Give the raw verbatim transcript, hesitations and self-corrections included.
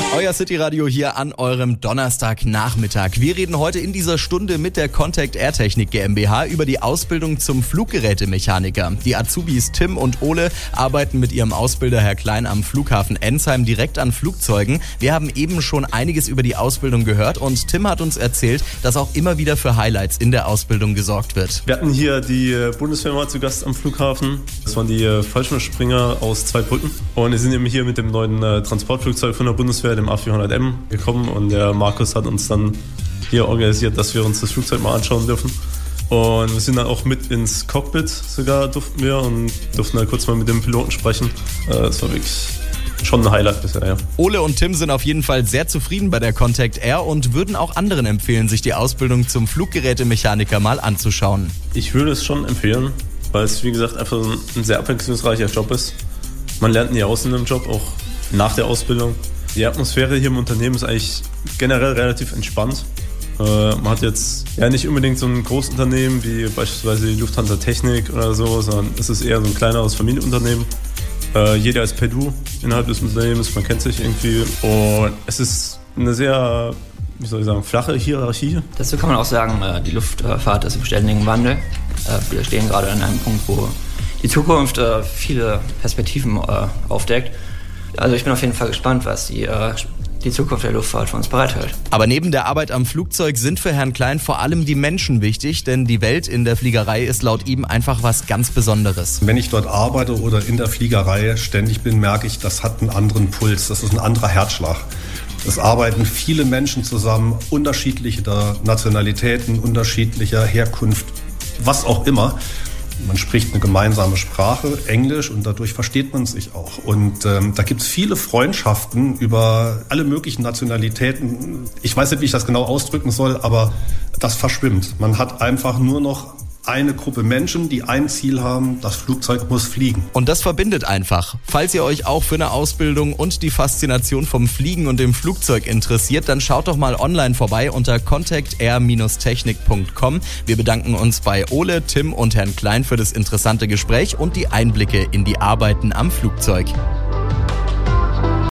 Euer City-Radio hier an eurem Donnerstagnachmittag. Wir reden heute in dieser Stunde mit der Contact Air Technik GmbH über die Ausbildung zum Fluggerätemechaniker. Die Azubis Tim und Ole arbeiten mit ihrem Ausbilder Herr Klein am Flughafen Ensheim direkt an Flugzeugen. Wir haben eben schon einiges über die Ausbildung gehört und Tim hat uns erzählt, dass auch immer wieder für Highlights in der Ausbildung gesorgt wird. Wir hatten hier die Bundeswehr mal zu Gast am Flughafen. Das waren die Fallschirmspringer aus Zweibrücken. Und wir sind eben hier mit dem neuen Transportflugzeug von der Bundeswehr, dem A vierhundert M, gekommen und der Markus hat uns dann hier organisiert, dass wir uns das Flugzeug mal anschauen dürfen. Und wir sind dann auch mit ins Cockpit sogar durften wir und durften dann kurz mal mit dem Piloten sprechen. Das war wirklich schon ein Highlight bisher, ja. Ole und Tim sind auf jeden Fall sehr zufrieden bei der Contact Air und würden auch anderen empfehlen, sich die Ausbildung zum Fluggerätemechaniker mal anzuschauen. Ich würde es schon empfehlen, weil es wie gesagt einfach ein sehr abwechslungsreicher Job ist. Man lernt nie aus in einem Job, auch nach der Ausbildung. Die Atmosphäre hier im Unternehmen ist eigentlich generell relativ entspannt. Äh, man hat jetzt ja nicht unbedingt so ein Großunternehmen wie beispielsweise die Lufthansa Technik oder so, sondern es ist eher so ein kleineres Familienunternehmen. Äh, jeder ist per Du innerhalb des Unternehmens, man kennt sich irgendwie. Und es ist eine sehr, wie soll ich sagen, flache Hierarchie. Dazu kann man auch sagen, die Luftfahrt ist im ständigen Wandel. Wir stehen gerade an einem Punkt, wo die Zukunft viele Perspektiven aufdeckt. Also ich bin auf jeden Fall gespannt, was die, äh, die Zukunft der Luftfahrt für uns bereithält. Aber neben der Arbeit am Flugzeug sind für Herrn Klein vor allem die Menschen wichtig, denn die Welt in der Fliegerei ist laut ihm einfach was ganz Besonderes. Wenn ich dort arbeite oder in der Fliegerei ständig bin, merke ich, das hat einen anderen Puls, das ist ein anderer Herzschlag. Es arbeiten viele Menschen zusammen, unterschiedlicher Nationalitäten, unterschiedlicher Herkunft, was auch immer. Man spricht eine gemeinsame Sprache, Englisch, und dadurch versteht man sich auch. Und ähm, da gibt es viele Freundschaften über alle möglichen Nationalitäten. Ich weiß nicht, wie ich das genau ausdrücken soll, aber das verschwimmt. Man hat einfach nur noch eine Gruppe Menschen, die ein Ziel haben, das Flugzeug muss fliegen. Und das verbindet einfach. Falls ihr euch auch für eine Ausbildung und die Faszination vom Fliegen und dem Flugzeug interessiert, dann schaut doch mal online vorbei unter contact air technik punkt com. Wir bedanken uns bei Ole, Tim und Herrn Klein für das interessante Gespräch und die Einblicke in die Arbeiten am Flugzeug.